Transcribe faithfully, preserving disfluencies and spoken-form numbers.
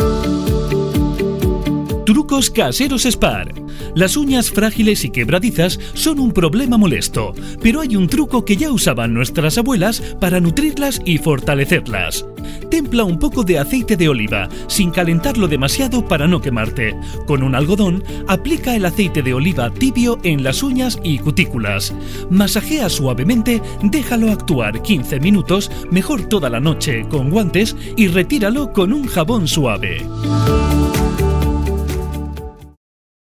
Trucos caseros Spar. Las uñas frágiles y quebradizas son un problema molesto, pero hay un truco que ya usaban nuestras abuelas para nutrirlas y fortalecerlas. Templa un poco de aceite de oliva, sin calentarlo demasiado para no quemarte. Con un algodón, aplica el aceite de oliva tibio en las uñas y cutículas. Masajea suavemente, déjalo actuar quince minutos, mejor toda la noche con guantes, y retíralo con un jabón suave.